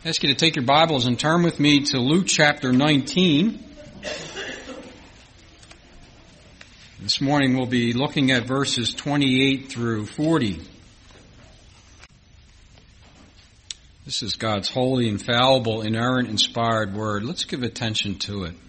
I ask you to take your Bibles and turn with me to Luke chapter 19. This morning we'll be looking at verses 28 through 40. This is God's holy, infallible, inerrant, inspired word. Let's give attention to it.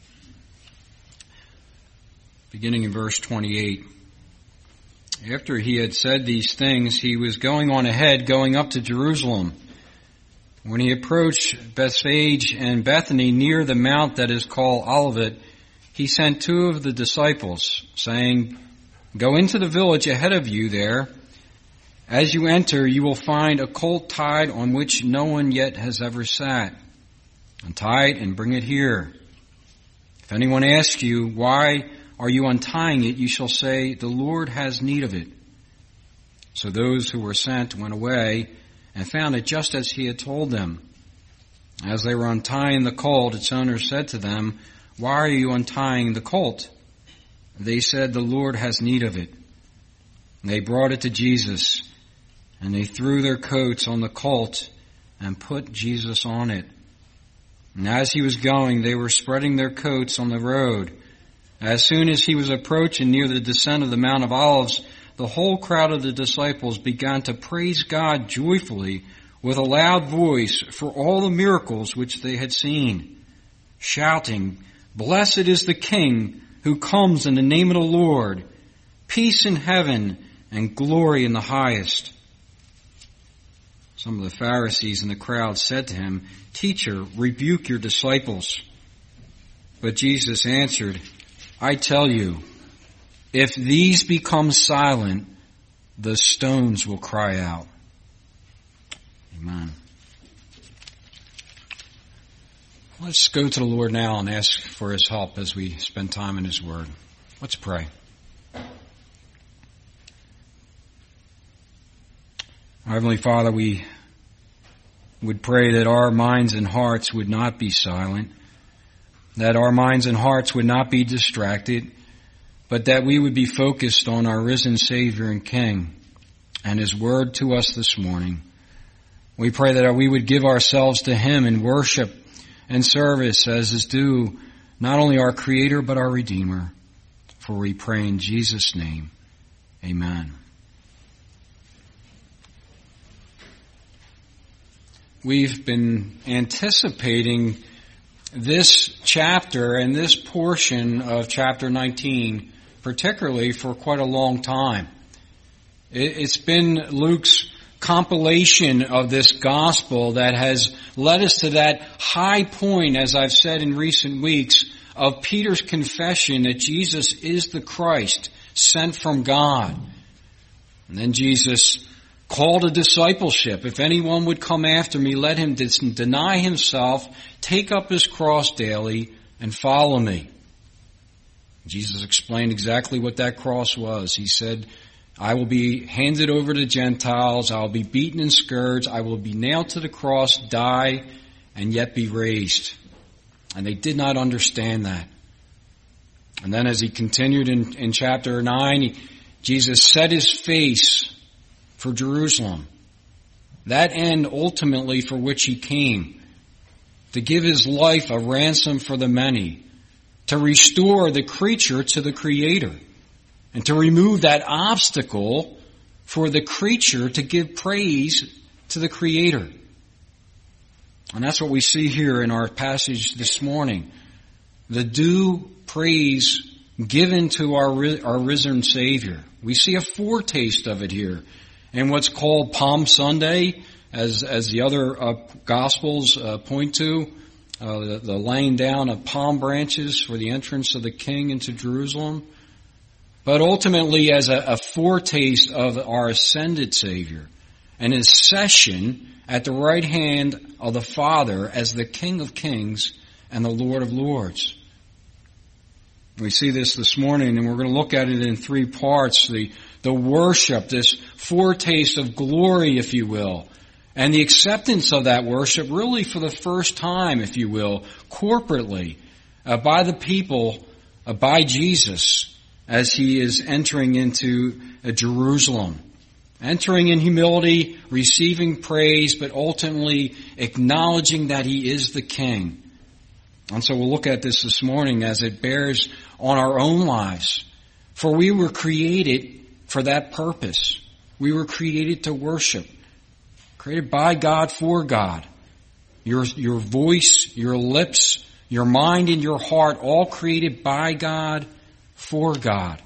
Beginning in verse 28. After he had said these things, he was going on ahead, going up to Jerusalem. When he approached Bethphage and Bethany near the mount that is called Olivet, he sent two of the disciples, saying, "Go into the village ahead of you there. As you enter, you will find a colt tied on which no one yet has ever sat. Untie it and bring it here. If anyone asks you, 'Why are you untying it?' you shall say, 'The Lord has need of it.'" So those who were sent went away and found it just as he had told them. As they were untying the colt, its owner said to them, "Why are you untying the colt?" They said, "The Lord has need of it." And they brought it to Jesus, and they threw their coats on the colt and put Jesus on it. And as he was going, they were spreading their coats on the road. As soon as he was approaching near the descent of the Mount of Olives, the whole crowd of the disciples began to praise God joyfully with a loud voice for all the miracles which they had seen, shouting, "Blessed is the King who comes in the name of the Lord, peace in heaven and glory in the highest." Some of the Pharisees in the crowd said to him, "Teacher, rebuke your disciples." But Jesus answered, "I tell you, if these become silent, the stones will cry out." Amen. Let's go to the Lord now and ask for His help as we spend time in His Word. Let's pray. Our Heavenly Father, we would pray that our minds and hearts would not be silent, that our minds and hearts would not be distracted, but that we would be focused on our risen Savior and King and His Word to us this morning. We pray that we would give ourselves to Him in worship and service as is due not only our Creator but our Redeemer. For we pray in Jesus' name. Amen. We've been anticipating this chapter and this portion of chapter 19, particularly for quite a long time. It's been Luke's compilation of this gospel that has led us to that high point, as I've said in recent weeks, of Peter's confession that Jesus is the Christ sent from God. And then Jesus called a discipleship. "If anyone would come after me, let him deny himself, take up his cross daily, and follow me." Jesus explained exactly what that cross was. He said, "I will be handed over to Gentiles, I will be beaten and scourged, I will be nailed to the cross, die, and yet be raised." And they did not understand that. And then as he continued in chapter 9, Jesus set his face for Jerusalem, that end ultimately for which he came, to give his life a ransom for the many, to restore the creature to the Creator, and to remove that obstacle for the creature to give praise to the Creator. And that's what we see here in our passage this morning. The due praise given to our risen Savior. We see a foretaste of it here in what's called Palm Sunday, as the other Gospels point to, the laying down of palm branches for the entrance of the King into Jerusalem. But ultimately as a foretaste of our ascended Savior and His session at the right hand of the Father as the King of Kings and the Lord of Lords. We see this morning, and we're going to look at it in three parts. The worship, this foretaste of glory, if you will, and the acceptance of that worship really for the first time, if you will, corporately, by the people, by Jesus, as He is entering into Jerusalem. Entering in humility, receiving praise, but ultimately acknowledging that he is the king. And so we'll look at this morning as it bears on our own lives. For we were created for that purpose. We were created to worship. Created by God for God. Your voice, your lips, your mind and your heart, all created by God for God.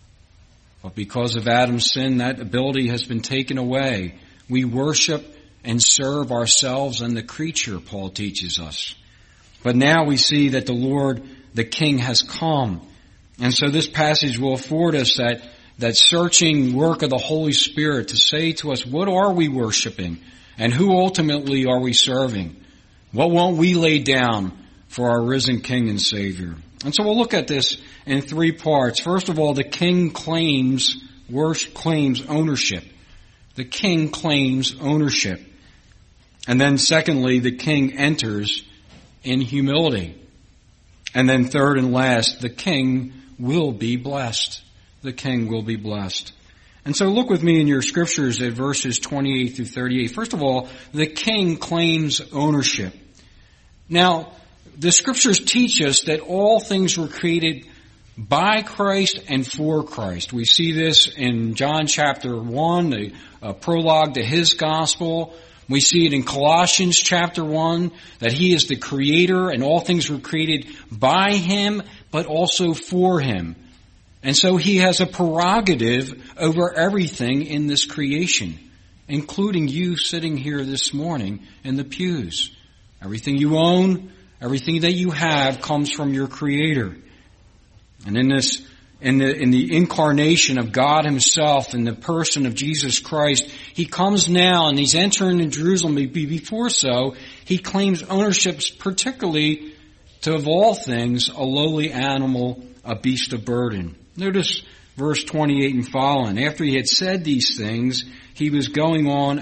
But because of Adam's sin, that ability has been taken away. We worship and serve ourselves and the creature, Paul teaches us. But now we see that the Lord, the King, has come. And so this passage will afford us that searching work of the Holy Spirit to say to us, what are we worshiping? And who ultimately are we serving? What won't we lay down for our risen King and Savior? And so we'll look at this in three parts. First of all, the King claims ownership. The King claims ownership. And then secondly, the King enters in humility. And then third and last, the King will be blessed. The King will be blessed. And so look with me in your scriptures at verses 28 through 38. First of all, the King claims ownership. Now, the scriptures teach us that all things were created by Christ and for Christ. We see this in John chapter 1, the prologue to his gospel. We see it in Colossians chapter 1, that he is the creator and all things were created by him, but also for him. And so he has a prerogative over everything in this creation, including you sitting here this morning in the pews. Everything you own, everything that you have comes from your Creator. And in the incarnation of God himself in the person of Jesus Christ, he comes now and he's entering in Jerusalem. Before so, he claims ownership, particularly to, of all things, a lowly animal, a beast of burden. Notice verse 28 and following. After he had said these things, he was going on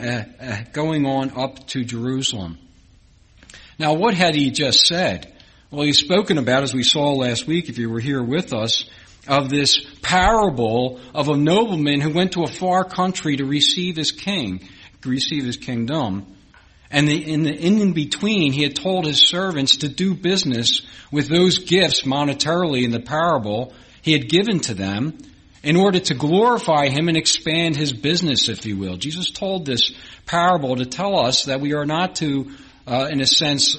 up to Jerusalem. Now, what had he just said? Well, he's spoken about, as we saw last week, if you were here with us, of this parable of a nobleman who went to a far country to receive his kingdom. And in between, he had told his servants to do business with those gifts monetarily in the parable he had given to them in order to glorify him and expand his business, if you will. Jesus told this parable to tell us that we are not to, in a sense,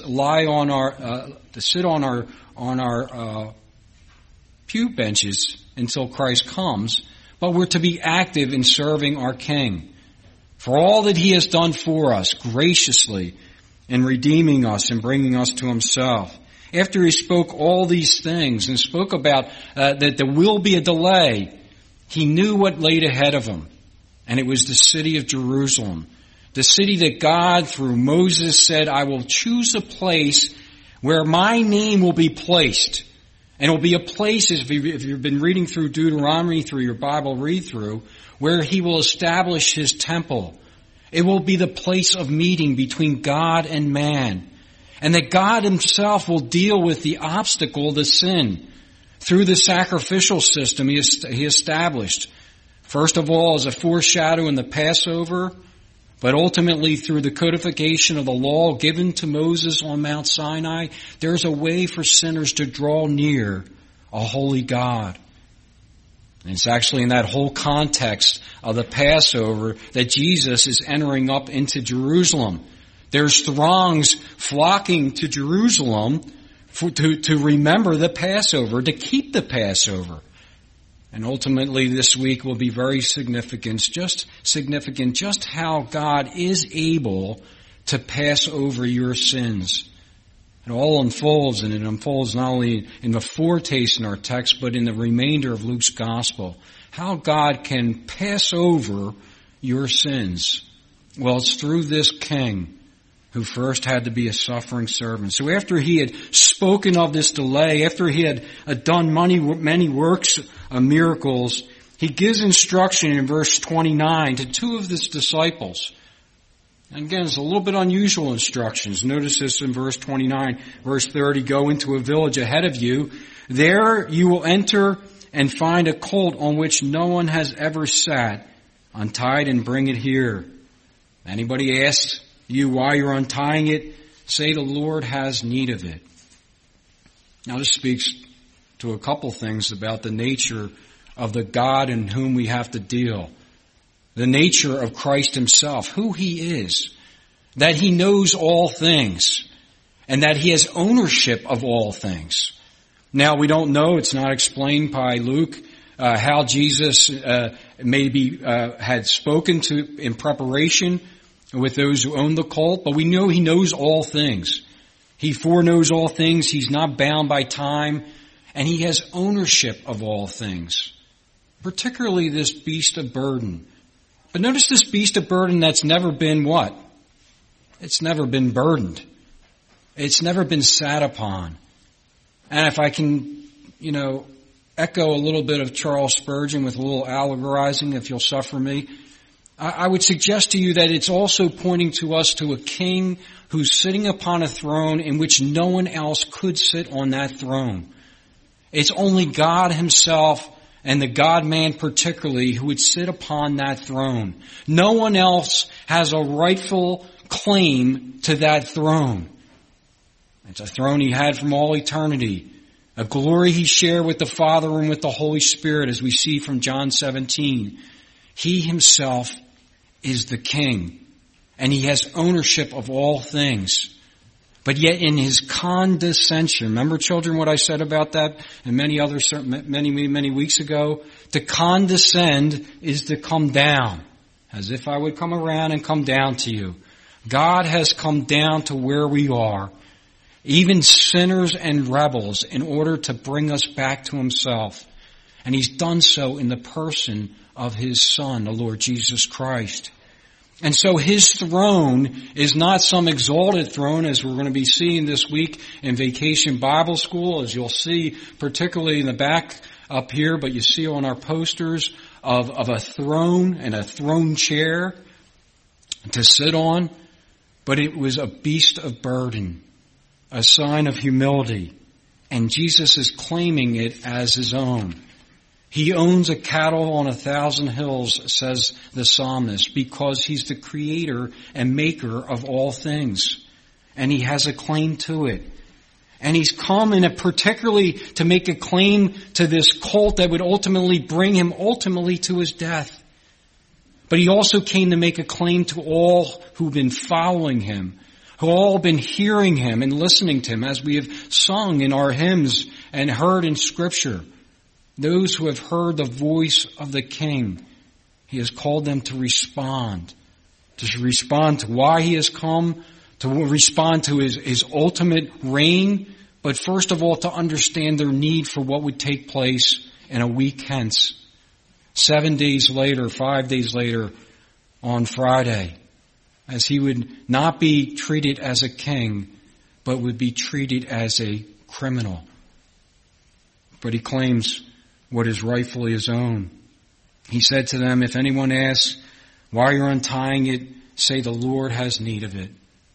to sit on our pew benches until Christ comes, but we're to be active in serving our King for all that he has done for us graciously in redeeming us and bringing us to himself. After he spoke all these things and spoke about that there will be a delay, he knew what laid ahead of him, and it was the city of Jerusalem, the city that God, through Moses, said, I will choose a place where my name will be placed. And it will be a place, if you've been reading through Deuteronomy, through your Bible read-through, where he will establish his temple. It will be the place of meeting between God and man. And that God himself will deal with the obstacle, the sin, through the sacrificial system he established. First of all, as a foreshadow in the Passover, but ultimately through the codification of the law given to Moses on Mount Sinai, there's a way for sinners to draw near a holy God. And it's actually in that whole context of the Passover that Jesus is entering up into Jerusalem. There's throngs flocking to Jerusalem to remember the Passover, to keep the Passover. And ultimately this week will be very significant just how God is able to pass over your sins. It all unfolds, and it unfolds not only in the foretaste in our text, but in the remainder of Luke's gospel. How God can pass over your sins. Well, it's through this King who first had to be a suffering servant. So after he had spoken of this delay, after he had done many works, miracles, he gives instruction in verse 29 to two of his disciples. And again, it's a little bit unusual instructions. Notice this in verse 29, verse 30, go into a village ahead of you. There you will enter and find a colt on which no one has ever sat. Untie it and bring it here. Anybody asks you why you're untying it, say the Lord has need of it. Now this speaks to a couple things about the nature of the God in whom we have to deal. The nature of Christ himself, who he is, that he knows all things, and that he has ownership of all things. Now we don't know, it's not explained by Luke, how Jesus maybe had spoken to in preparation with those who own the cult, but we know he knows all things. He foreknows all things, he's not bound by time, and he has ownership of all things, particularly this beast of burden. But notice this beast of burden that's never been what? It's never been burdened. It's never been sat upon. And if I can, echo a little bit of Charles Spurgeon with a little allegorizing, if you'll suffer me, I would suggest to you that it's also pointing to us to a king who's sitting upon a throne in which no one else could sit on that throne. It's only God himself and the God-man particularly who would sit upon that throne. No one else has a rightful claim to that throne. It's a throne he had from all eternity. A glory he shared with the Father and with the Holy Spirit, as we see from John 17. He himself is the king, and he has ownership of all things. But yet in his condescension, remember children what I said about that and many weeks ago? To condescend is to come down, as if I would come around and come down to you. God has come down to where we are, even sinners and rebels, in order to bring us back to himself. And he's done so in the person of his Son, the Lord Jesus Christ. And so his throne is not some exalted throne, as we're going to be seeing this week in Vacation Bible School, as you'll see particularly in the back up here, but you see on our posters of a throne and a throne chair to sit on. But it was a beast of burden, a sign of humility. And Jesus is claiming it as his own. He owns a cattle on 1,000 hills, says the psalmist, because he's the creator and maker of all things. And he has a claim to it. And he's come particularly to make a claim to this cult that would ultimately bring him to his death. But he also came to make a claim to all who've been following him, who all been hearing him and listening to him, as we have sung in our hymns and heard in Scripture. Those who have heard the voice of the King, he has called them to respond to why he has come, to respond to his ultimate reign, but first of all to understand their need for what would take place in a week hence. 5 days later, on Friday, as he would not be treated as a king, but would be treated as a criminal. But he claims what is rightfully his own. He said to them, if anyone asks why you're untying it, say the Lord has need of it.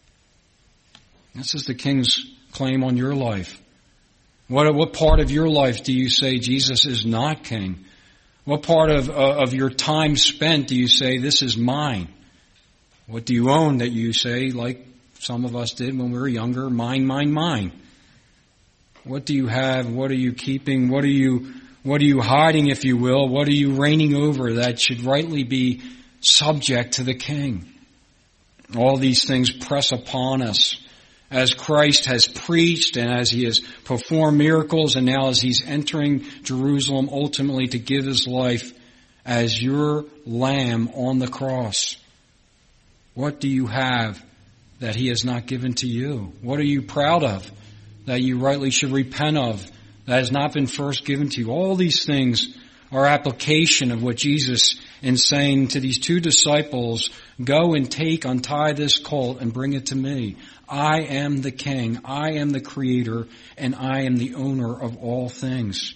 This is the king's claim on your life. What part of your life do you say Jesus is not king? What part of your time spent do you say, this is mine? What do you own that you say, like some of us did when we were younger, mine, mine, mine? What do you have? What are you keeping? What are you hiding, if you will? What are you reigning over that should rightly be subject to the King? All these things press upon us as Christ has preached and as he has performed miracles, and now as he's entering Jerusalem ultimately to give his life as your lamb on the cross. What do you have that he has not given to you? What are you proud of that you rightly should repent of that has not been first given to you? All these things are application of what Jesus is saying to these two disciples, go and untie this colt and bring it to me. I am the King, I am the Creator, and I am the owner of all things.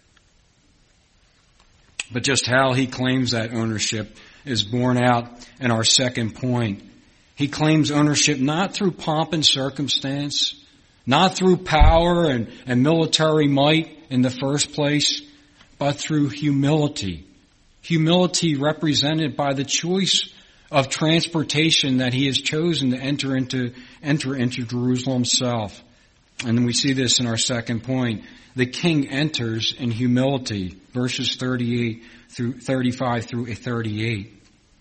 But just how he claims that ownership is borne out in our second point. He claims ownership not through pomp and circumstance, not through power and military might in the first place, but through humility Humility represented by the choice of transportation that he has chosen to enter into Jerusalem himself. And we see this in our second point. The king enters in humility, verses 35 through 38.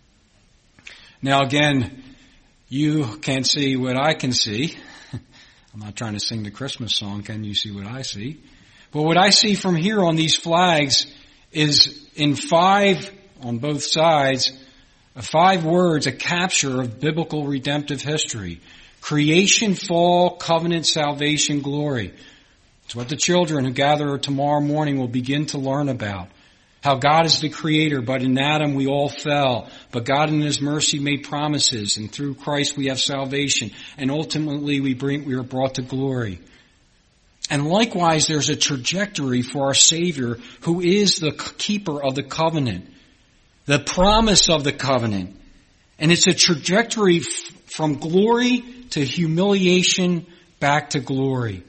Now again, you can't see what I can see. I'm not trying to sing the Christmas song, can you see what I see? But what I see from here on these flags is in 5, on both sides, 5 words, a capture of biblical redemptive history. Creation, fall, covenant, salvation, glory. It's what the children who gather tomorrow morning will begin to learn about. How God is the creator, but in Adam we all fell. But God in His mercy made promises, and through Christ we have salvation. And ultimately we are brought to glory. And likewise there's a trajectory for our Savior, who is the keeper of the covenant. The promise of the covenant. And it's a trajectory from glory to humiliation back to glory.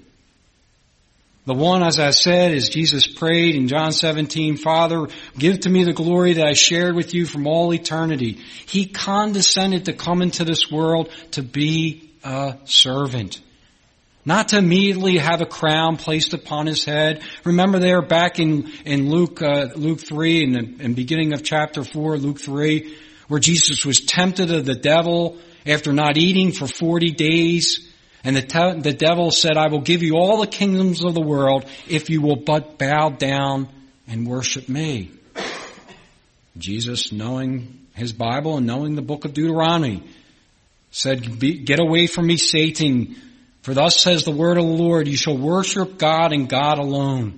The one, as I said, as Jesus prayed in John 17, Father, give to me the glory that I shared with you from all eternity. He condescended to come into this world to be a servant. Not to immediately have a crown placed upon his head. Remember there back in Luke 3, in the beginning of chapter 4, Luke 3, where Jesus was tempted of the devil after not eating for 40 days. And the devil said, I will give you all the kingdoms of the world if you will but bow down and worship me. Jesus, knowing his Bible and knowing the book of Deuteronomy, said, get away from me, Satan, for thus says the word of the Lord, you shall worship God and God alone.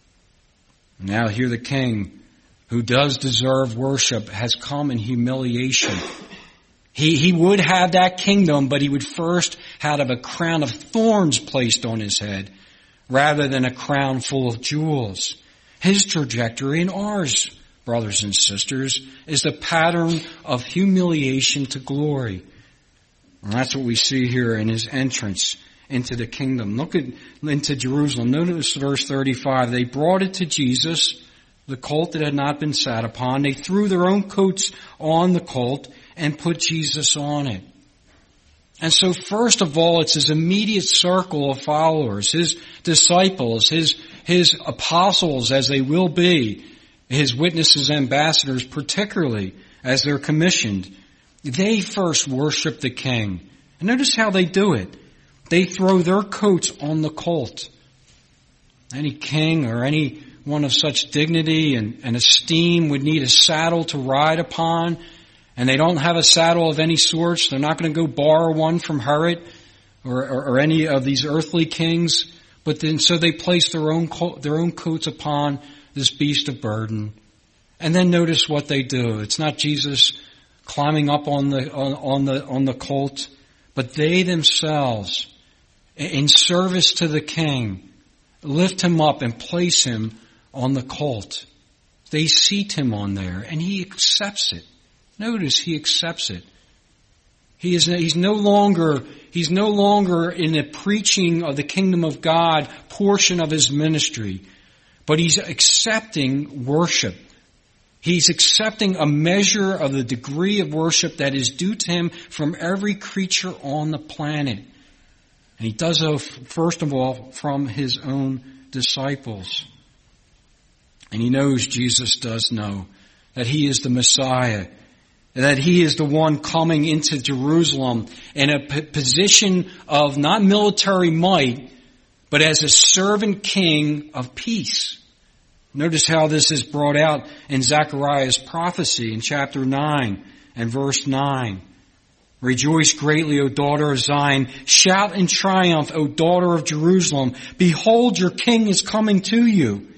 Now here the king, who does deserve worship, has come in humiliation. He would have that kingdom, but he would first have a crown of thorns placed on his head rather than a crown full of jewels. His trajectory and ours, brothers and sisters, is the pattern of humiliation to glory. And that's what we see here in his entrance into the kingdom. Look into Jerusalem. Notice verse 35. They brought it to Jesus, the colt that had not been sat upon. They threw their own coats on the colt and put Jesus on it. And so first of all, it's his immediate circle of followers, his disciples, his apostles as they will be, his witnesses, ambassadors, particularly as they're commissioned. They first worship the king. And notice how they do it. They throw their coats on the colt. Any king or any one of such dignity and esteem would need a saddle to ride upon. And they don't have a saddle of any sort. They're not going to go borrow one from Herod or any of these earthly kings. But then, so they place their own coats upon this beast of burden. And then notice what they do. It's not Jesus climbing up on the colt, but they themselves, in service to the king, lift him up and place him on the colt. They seat him on there, and he accepts it. Notice he accepts it. He's no longer in the preaching of the kingdom of God portion of his ministry, but he's accepting worship. He's accepting a measure of the degree of worship that is due to him from every creature on the planet. And he does so, first of all, from his own disciples. And he knows, Jesus does know, that he is the Messiah, that he is the one coming into Jerusalem in a position of not military might, but as a servant king of peace. Notice how this is brought out in Zechariah's prophecy in chapter 9 and verse 9. Rejoice greatly, O daughter of Zion. Shout in triumph, O daughter of Jerusalem. Behold, your king is coming to you.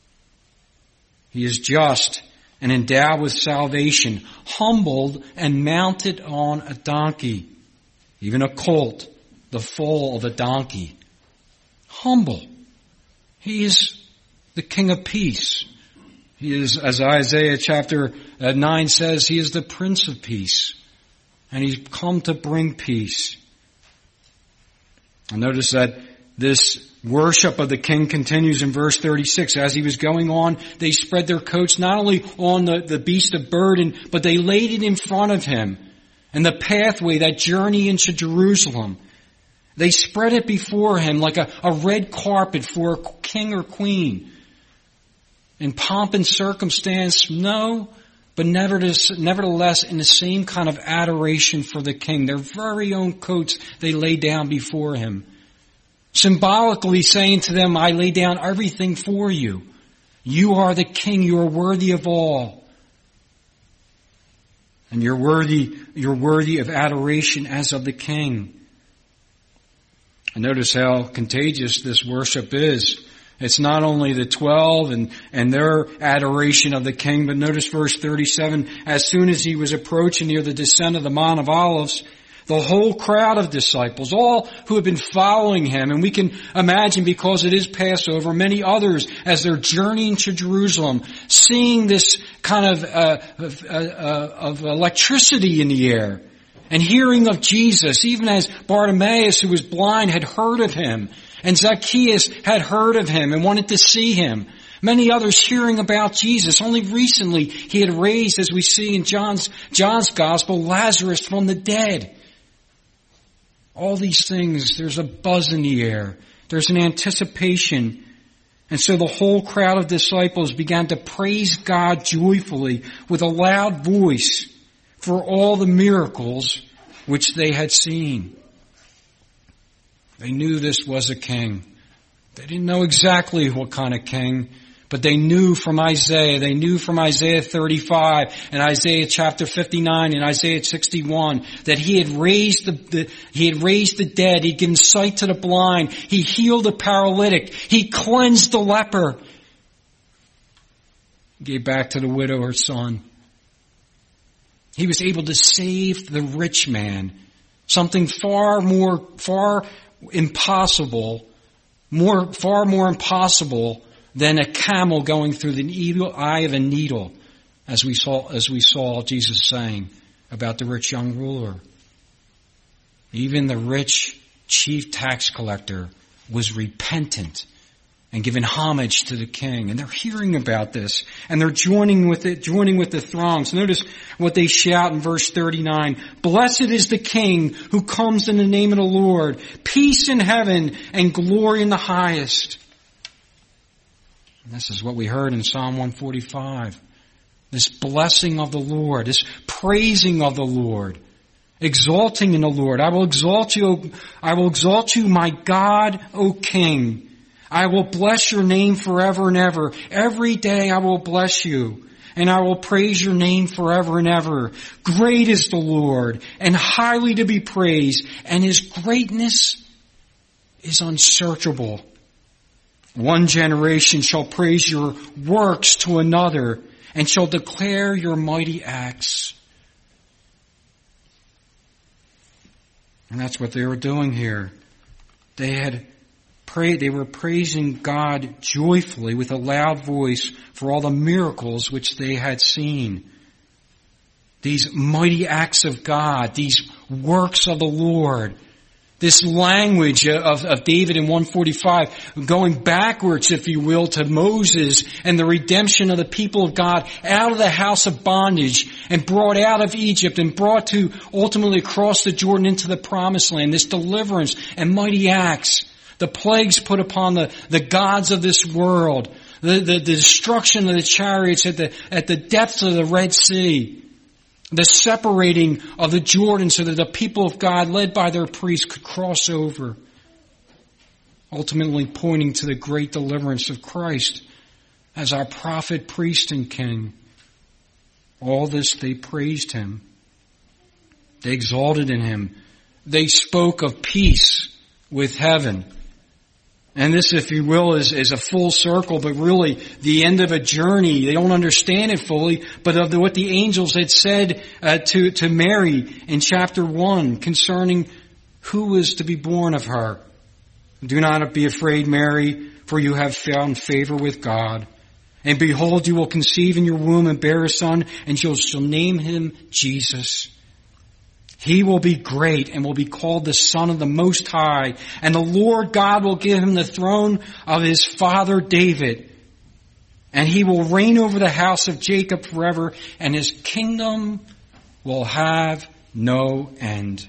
He is just and endowed with salvation, humbled and mounted on a donkey, even a colt, the foal of a donkey. Humble. He is the King of Peace. He is, as Isaiah chapter 9 says, he is the Prince of Peace. And he's come to bring peace. And notice that This worship of the king continues in verse 36. As he was going on, they spread their coats not only on the beast of burden, but they laid it in front of him. And the pathway, that journey into Jerusalem, they spread it before him like a red carpet for a king or queen. In pomp and circumstance, no, but nevertheless in the same kind of adoration for the king. Their very own coats they lay down before him. Symbolically saying to them, I lay down everything for you. You are the king, you are worthy of all. And you're worthy of adoration as of the king. And notice how contagious this worship is. It's not only the 12 and their adoration of the king, but notice verse 37, as soon as he was approaching near the descent of the Mount of Olives, the whole crowd of disciples, all who have been following him, and we can imagine because it is Passover, many others as they're journeying to Jerusalem, seeing this kind of electricity in the air, and hearing of Jesus, even as Bartimaeus, who was blind, had heard of him, and Zacchaeus had heard of him and wanted to see him. Many others hearing about Jesus. Only recently he had raised, as we see in John's Gospel, Lazarus from the dead. All these things, there's a buzz in the air. There's an anticipation. And so the whole crowd of disciples began to praise God joyfully with a loud voice for all the miracles which they had seen. They knew this was a king. They didn't know exactly what kind of king, but they knew from Isaiah. They knew from Isaiah 35 and Isaiah chapter 59 and Isaiah 61 that he had raised the dead. He'd given sight to the blind. He healed the paralytic. He cleansed the leper. He gave back to the widow her son. He was able to save the rich man. Something far more impossible than a camel going through the eye of a needle, as we saw Jesus saying about the rich young ruler. Even the rich chief tax collector was repentant and giving homage to the king. And they're hearing about this, and they're joining with the throngs. Notice what they shout in verse 39. Blessed is the king who comes in the name of the Lord. Peace in heaven and glory in the highest. And this is what we heard in Psalm 145. This blessing of the Lord, this praising of the Lord, exalting in the Lord. I will exalt you, my God, O King. I will bless your name forever and ever. Every day I will bless you, and I will praise your name forever and ever. Great is the Lord, and highly to be praised, and his greatness is unsearchable. One generation shall praise your works to another, and shall declare your mighty acts. And that's what they were doing here. They were praising God joyfully with a loud voice for all the miracles which they had seen. These mighty acts of God, these works of the Lord, this language of David in 145, going backwards, if you will, to Moses and the redemption of the people of God out of the house of bondage and brought out of Egypt and brought to ultimately across the Jordan into the promised land, this deliverance and mighty acts. The plagues put upon the gods of this world, the destruction of the chariots at the depths of the Red Sea, the separating of the Jordan so that the people of God, led by their priests, could cross over, ultimately pointing to the great deliverance of Christ as our prophet, priest, and king. All this they praised him. They exalted in him. They spoke of peace with heaven. And this, if you will, is a full circle, but really the end of a journey. They don't understand it fully, but of what the angels had said to Mary in chapter 1 concerning who was to be born of her. Do not be afraid, Mary, for you have found favor with God. And behold, you will conceive in your womb and bear a son, and you shall name him Jesus. He will be great and will be called the Son of the Most High. And the Lord God will give him the throne of his father David. And he will reign over the house of Jacob forever, and his kingdom will have no end.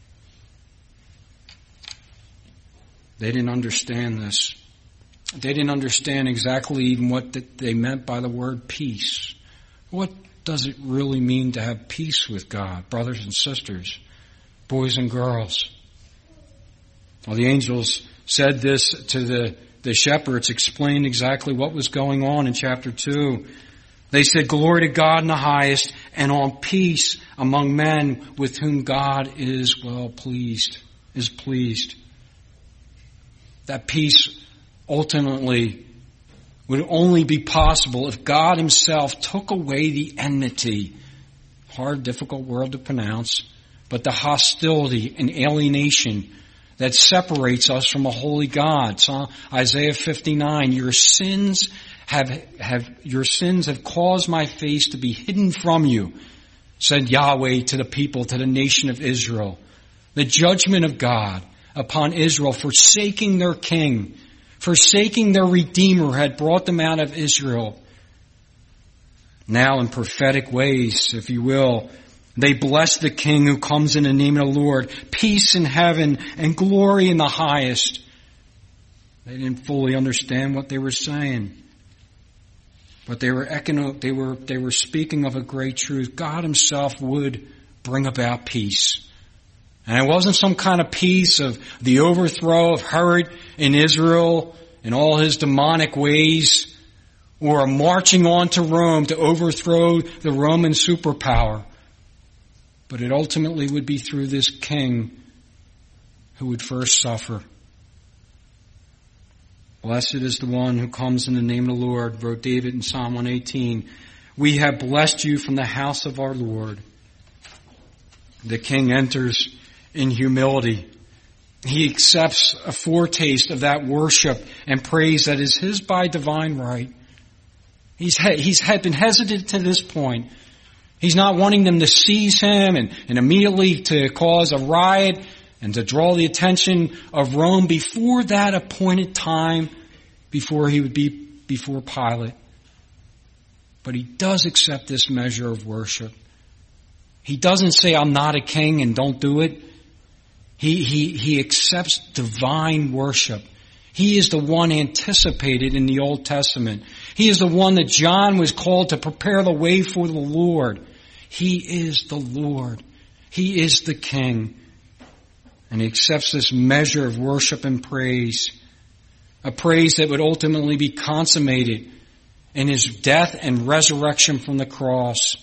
They didn't understand this. They didn't understand exactly even what they meant by the word peace. What does it really mean to have peace with God, brothers and sisters, boys and girls? Well, the angels said this to the shepherds, explained exactly what was going on in chapter 2. They said, "Glory to God in the highest, and on peace among men with whom God is pleased. That peace ultimately would only be possible if God himself took away the enmity. Hard, difficult word to pronounce, but the hostility and alienation that separates us from a holy God. Isaiah 59, your sins have caused my face to be hidden from you, said Yahweh to the people, to the nation of Israel. The judgment of God upon Israel, forsaking their king, forsaking their Redeemer, had brought them out of Israel. Now in prophetic ways, if you will, they bless the King who comes in the name of the Lord. Peace in heaven and glory in the highest. They didn't fully understand what they were saying. But they were speaking of a great truth. God himself would bring about peace. And it wasn't some kind of peace of the overthrow of Herod in Israel and all his demonic ways, or a marching on to Rome to overthrow the Roman superpower. But it ultimately would be through this king who would first suffer. Blessed is the one who comes in the name of the Lord, wrote David in Psalm 118. We have blessed you from the house of our Lord. The king enters in humility. He accepts a foretaste of that worship and praise that is his by divine right. He's been hesitant to this point. He's not wanting them to seize him and immediately to cause a riot and to draw the attention of Rome before that appointed time, before he would be before Pilate. But he does accept this measure of worship. He doesn't say, I'm not a king and don't do it. He accepts divine worship. He is the one anticipated in the Old Testament. He is the one that John was called to prepare the way for the Lord. He is the Lord. He is the King. And he accepts this measure of worship and praise. A praise that would ultimately be consummated in his death and resurrection from the cross.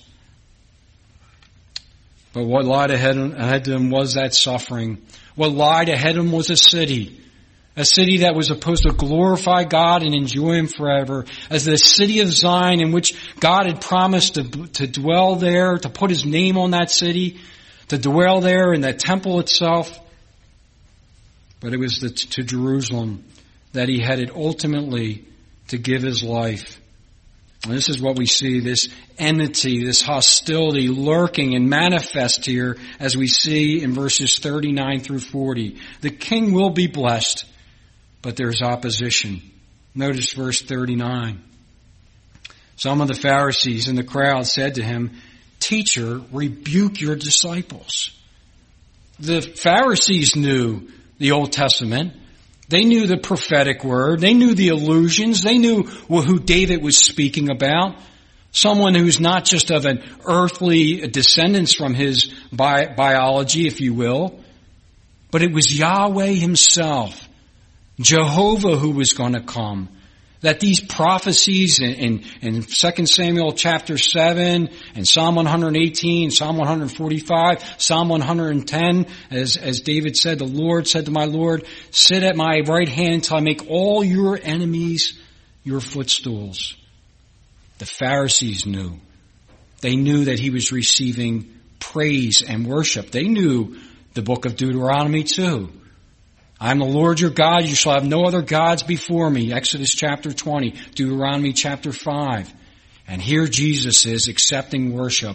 But what lied ahead of him was that suffering. What lied ahead of him was a city that was supposed to glorify God and enjoy him forever, as the city of Zion, in which God had promised to dwell there, to put his name on that city, to dwell there in that temple itself. But it was to Jerusalem that he headed ultimately to give his life. And this is what we see, this enmity, this hostility lurking and manifest here as we see in verses 39 through 40. The king will be blessed, but there's opposition. Notice verse 39. Some of the Pharisees in the crowd said to him, Teacher, rebuke your disciples. The Pharisees knew the Old Testament. They knew the prophetic word. They knew the allusions. They knew who David was speaking about. Someone who's not just of an earthly descendants from his biology, if you will, but it was Yahweh himself, Jehovah, who was going to come. That these prophecies in 2 Samuel chapter 7 and Psalm 118, Psalm 145, Psalm 110, as David said, the Lord said to my Lord, sit at my right hand until I make all your enemies your footstools. The Pharisees knew. They knew that he was receiving praise and worship. They knew the book of Deuteronomy too. I am the Lord your God, you shall have no other gods before me. Exodus chapter 20, Deuteronomy chapter 5. And here Jesus is accepting worship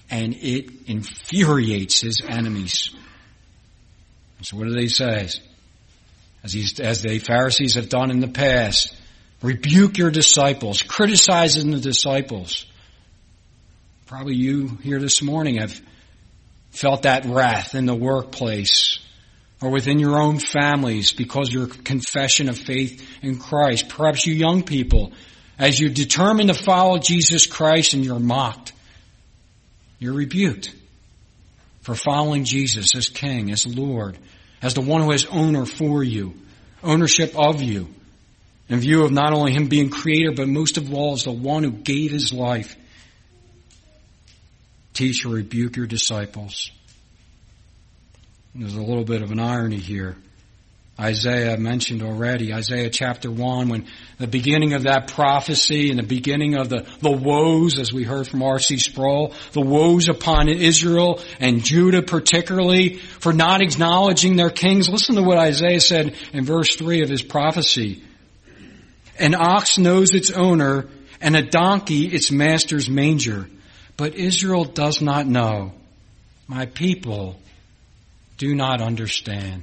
and it infuriates his enemies. So what do they say? As the Pharisees have done in the past, rebuke your disciples, criticizing the disciples. Probably you here this morning have felt that wrath in the workplace or within your own families because of your confession of faith in Christ. Perhaps you young people, as you determine to follow Jesus Christ, and you're mocked. You're rebuked for following Jesus as King, as Lord, as the one who has ownership of you, in view of not only Him being Creator, but most of all as the one who gave His life. Teach or rebuke your disciples. There's a little bit of an irony here. Isaiah mentioned already, Isaiah chapter 1, when the beginning of that prophecy and the beginning of the woes, as we heard from R.C. Sproul, the woes upon Israel and Judah particularly for not acknowledging their kings. Listen to what Isaiah said in verse 3 of his prophecy. An ox knows its owner, and a donkey its master's manger. But Israel does not know. My people do not understand.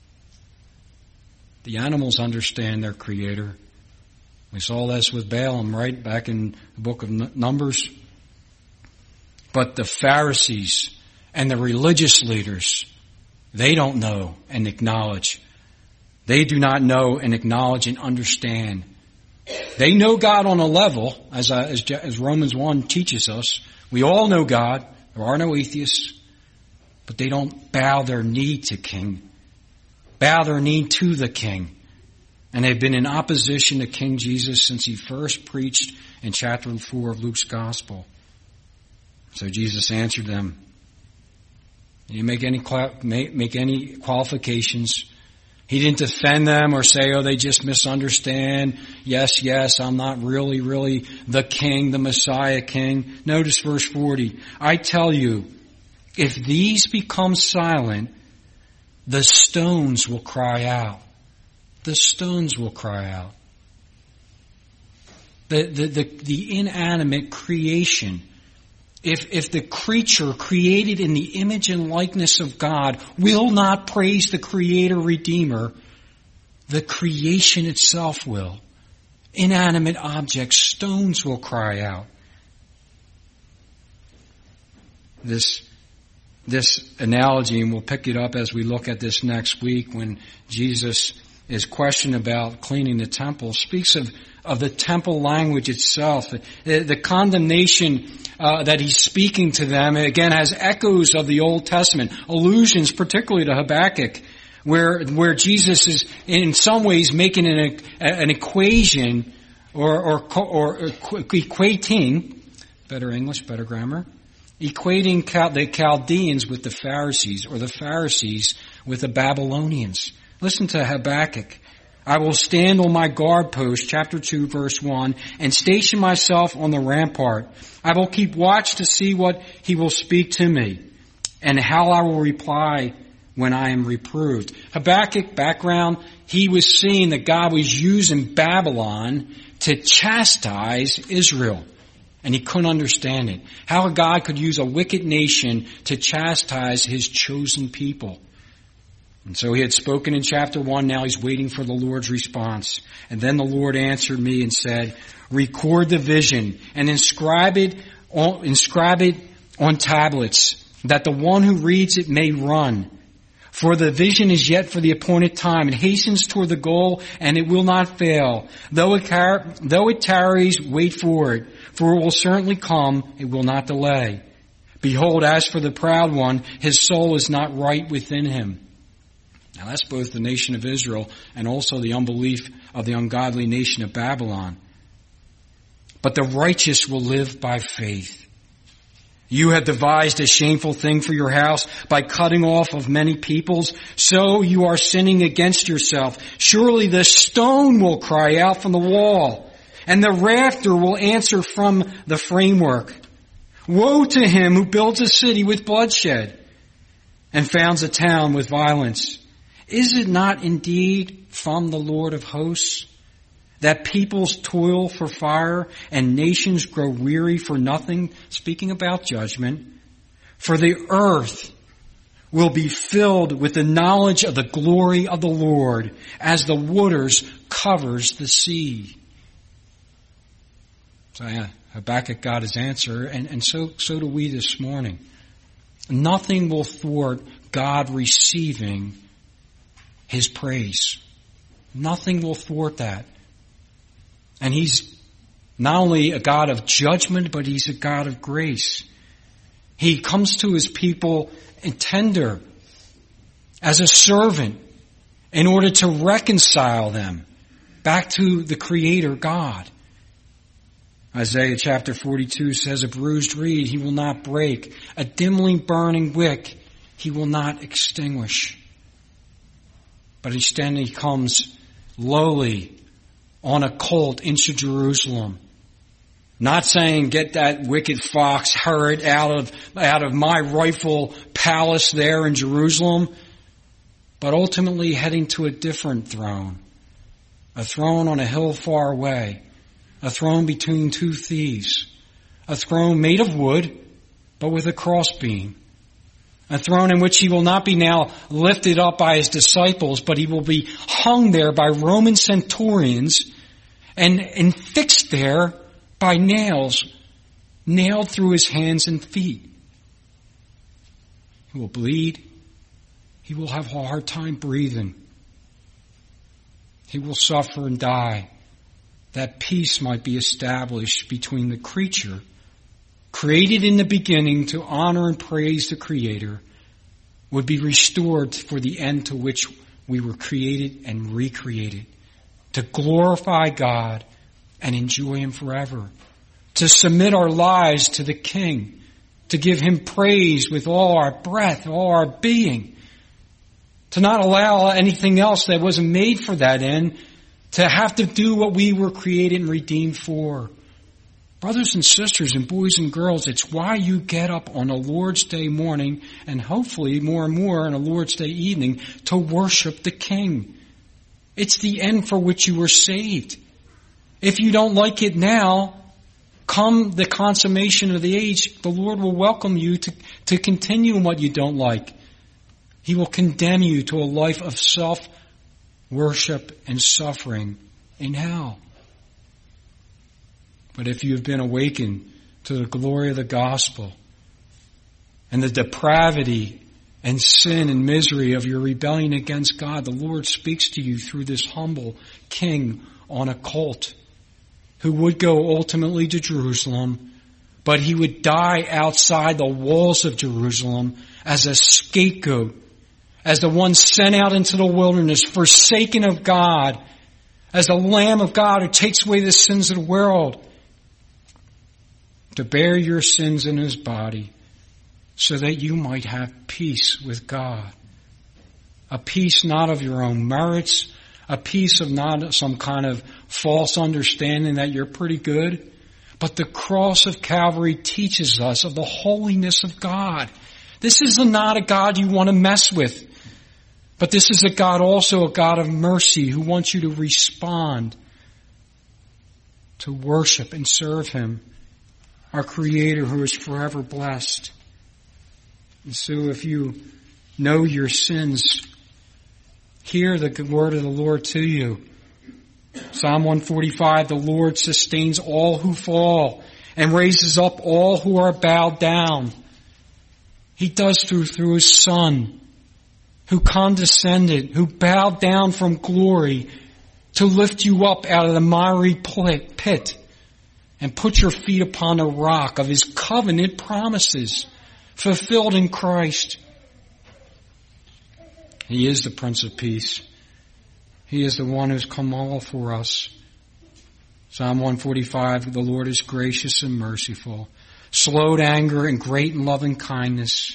The animals understand their Creator. We saw this with Balaam, right, back in the book of Numbers. But the Pharisees and the religious leaders, they don't know and acknowledge. They do not know and acknowledge and understand. They know God on a level, as Romans 1 teaches us. We all know God. There are no atheists. But they don't bow their knee to King. Bow their knee to the King. And they've been in opposition to King Jesus since He first preached in chapter 4 of Luke's Gospel. So Jesus answered them. He didn't make any qualifications. He didn't defend them or say, oh, they just misunderstand. Yes, I'm not really the King, the Messiah King. Notice verse 40. I tell you, if these become silent, the stones will cry out. The stones will cry out. The inanimate creation, if the creature created in the image and likeness of God will not praise the Creator Redeemer, the creation itself will. Inanimate objects, stones will cry out. This analogy, and we'll pick it up as we look at this next week when Jesus is questioned about cleaning the temple, speaks of the temple language itself. The condemnation that He's speaking to them, again, has echoes of the Old Testament, allusions particularly to Habakkuk, where Jesus is in some ways making an equation or equating, better English, better grammar, equating the Chaldeans with the Pharisees, or the Pharisees with the Babylonians. Listen to Habakkuk. I will stand on my guard post, chapter 2, verse 1, and station myself on the rampart. I will keep watch to see what He will speak to me, and how I will reply when I am reproved. Habakkuk, background, he was seeing that God was using Babylon to chastise Israel. And he couldn't understand it. How God could use a wicked nation to chastise His chosen people. And so he had spoken in chapter 1, now he's waiting for the Lord's response. And then the Lord answered me and said, record the vision and inscribe it on tablets, that the one who reads it may run. For the vision is yet for the appointed time. It hastens toward the goal, and it will not fail. Though it tarries, wait for it. For it will certainly come, it will not delay. Behold, as for the proud one, his soul is not right within him. Now that's both the nation of Israel and also the unbelief of the ungodly nation of Babylon. But the righteous will live by faith. You have devised a shameful thing for your house by cutting off of many peoples. So you are sinning against yourself. Surely the stone will cry out from the wall, and the rafter will answer from the framework. Woe to him who builds a city with bloodshed and founds a town with violence. Is it not indeed from the Lord of hosts that peoples toil for fire and nations grow weary for nothing? Speaking about judgment. For the earth will be filled with the knowledge of the glory of the Lord as the waters covers the sea. So Habakkuk got his answer, and so do we this morning. Nothing will thwart God receiving His praise. Nothing will thwart that. And He's not only a God of judgment, but He's a God of grace. He comes to His people tender as a servant in order to reconcile them back to the Creator God. Isaiah chapter 42 says, a bruised reed He will not break, a dimly burning wick He will not extinguish. But instead He comes lowly on a colt into Jerusalem. Not saying, get that wicked fox Herod out of my rightful palace there in Jerusalem, but ultimately heading to a different throne. A throne on a hill far away. A throne between two thieves. A throne made of wood, but with a crossbeam. A throne in which He will not be now lifted up by His disciples, but He will be hung there by Roman centurions and fixed there by nails, nailed through His hands and feet. He will bleed. He will have a hard time breathing. He will suffer and die, that peace might be established between the creature, created in the beginning to honor and praise the Creator, would be restored for the end to which we were created and recreated, to glorify God and enjoy Him forever, to submit our lives to the King, to give Him praise with all our breath, all our being, to not allow anything else that wasn't made for that end to have to do what we were created and redeemed for. Brothers and sisters and boys and girls, it's why you get up on a Lord's Day morning and hopefully more and more on a Lord's Day evening to worship the King. It's the end for which you were saved. If you don't like it now, come the consummation of the age, the Lord will welcome you to continue in what you don't like. He will condemn you to a life of self-worship and suffering in hell. But if you have been awakened to the glory of the gospel and the depravity and sin and misery of your rebellion against God, the Lord speaks to you through this humble king on a colt who would go ultimately to Jerusalem, but he would die outside the walls of Jerusalem as a scapegoat, as the one sent out into the wilderness, forsaken of God, as the Lamb of God who takes away the sins of the world, to bear your sins in His body so that you might have peace with God. A peace not of your own merits, a peace of not some kind of false understanding that you're pretty good, but the cross of Calvary teaches us of the holiness of God. This is not a God you want to mess with, but this is a God, also a God of mercy, who wants you to respond, to worship and serve Him, our Creator who is forever blessed. And so if you know your sins, hear the word of the Lord to you. Psalm 145, the Lord sustains all who fall and raises up all who are bowed down. He does through His Son, who condescended, who bowed down from glory to lift you up out of the miry pit and put your feet upon the rock of His covenant promises fulfilled in Christ. He is the Prince of Peace. He is the one who's come all for us. Psalm 145, the Lord is gracious and merciful, slow to anger and great in loving kindness.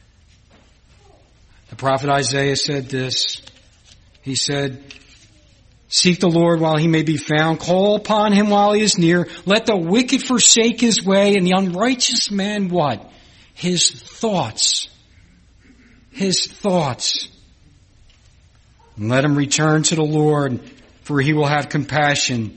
The prophet Isaiah said this. He said, seek the Lord while He may be found. Call upon Him while He is near. Let the wicked forsake his way, and the unrighteous man what? His thoughts. His thoughts. And let him return to the Lord, for He will have compassion.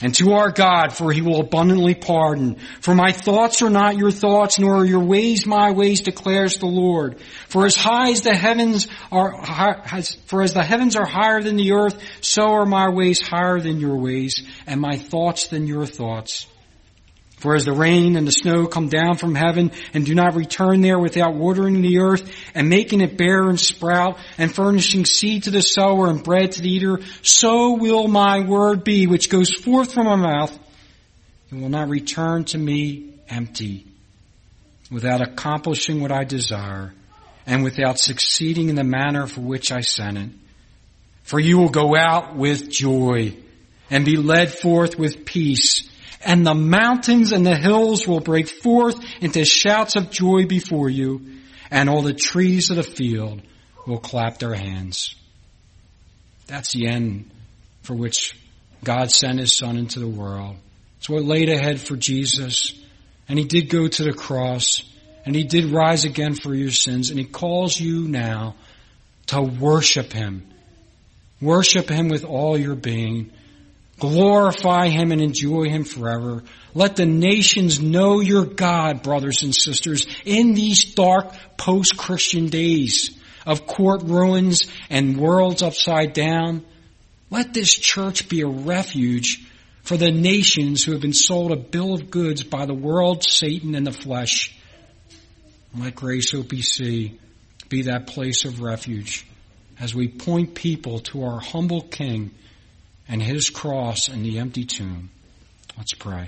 And to our God, for he will abundantly pardon. For my thoughts are not your thoughts, nor are your ways my ways, declares the Lord. For as the heavens are higher than the earth, so are my ways higher than your ways, and my thoughts than your thoughts. For as the rain and the snow come down from heaven and do not return there without watering the earth and making it bear and sprout and furnishing seed to the sower and bread to the eater, so will my word be which goes forth from my mouth. It will not return to me empty, without accomplishing what I desire and without succeeding in the manner for which I sent it. For you will go out with joy and be led forth with peace. And the mountains and the hills will break forth into shouts of joy before you, and all the trees of the field will clap their hands. That's the end for which God sent his Son into the world. It's what laid ahead for Jesus. And he did go to the cross, and he did rise again for your sins, and he calls you now to worship him. Worship him with all your being. Glorify him and enjoy him forever. Let the nations know your God, brothers and sisters, in these dark post-Christian days of court ruins and worlds upside down. Let this church be a refuge for the nations who have been sold a bill of goods by the world, Satan, and the flesh. Let Grace OPC be that place of refuge as we point people to our humble King and his cross and the empty tomb. Let's pray.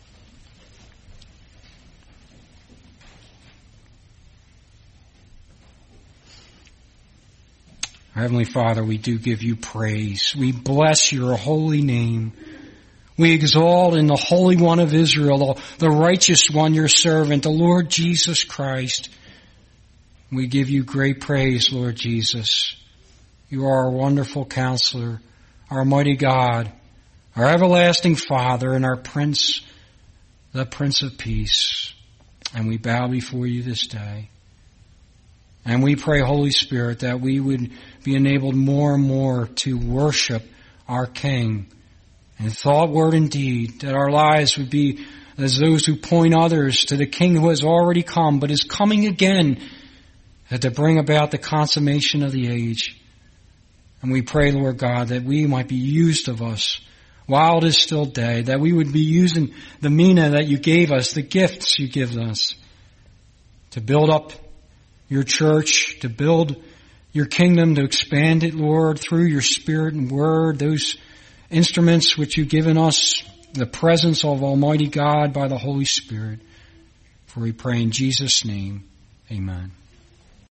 Our Heavenly Father, we do give you praise. We bless your holy name. We exalt in the Holy One of Israel, the righteous one, your servant, the Lord Jesus Christ. We give you great praise, Lord Jesus. You are our wonderful counselor, our mighty God, our everlasting Father, and our Prince, the Prince of Peace. And we bow before you this day. And we pray, Holy Spirit, that we would be enabled more and more to worship our King in thought, word, and deed, that our lives would be as those who point others to the King who has already come, but is coming again to bring about the consummation of the age. And we pray, Lord God, that we might be used of us while it is still day, that we would be using the mina that you gave us, the gifts you give us, to build up your church, to build your kingdom, to expand it, Lord, through your Spirit and Word, those instruments which you've given us, the presence of Almighty God by the Holy Spirit. For we pray in Jesus' name, amen.